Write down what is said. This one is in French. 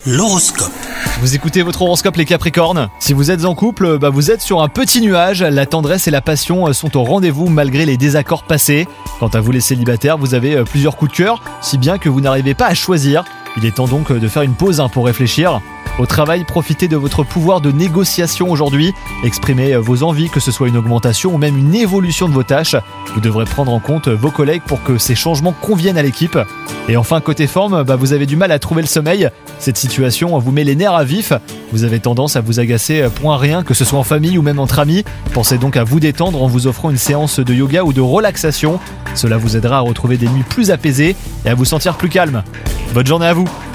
L'horoscope. Vous écoutez votre horoscope les Capricornes. Si vous êtes en couple, vous êtes sur un petit nuage. La tendresse et la passion sont au rendez-vous malgré les désaccords passés. Quant à vous les célibataires, vous avez plusieurs coups de cœur, si bien que vous n'arrivez pas à choisir. Il est temps donc de faire une pause pour réfléchir. Au travail, profitez de votre pouvoir de négociation aujourd'hui. Exprimez vos envies, que ce soit une augmentation ou même une évolution de vos tâches. Vous devrez prendre en compte vos collègues pour que ces changements conviennent à l'équipe. Et enfin, côté forme, vous avez du mal à trouver le sommeil. Cette situation vous met les nerfs à vif. Vous avez tendance à vous agacer pour un rien, que ce soit en famille ou même entre amis. Pensez donc à vous détendre en vous offrant une séance de yoga ou de relaxation. Cela vous aidera à retrouver des nuits plus apaisées et à vous sentir plus calme. Bonne journée à vous!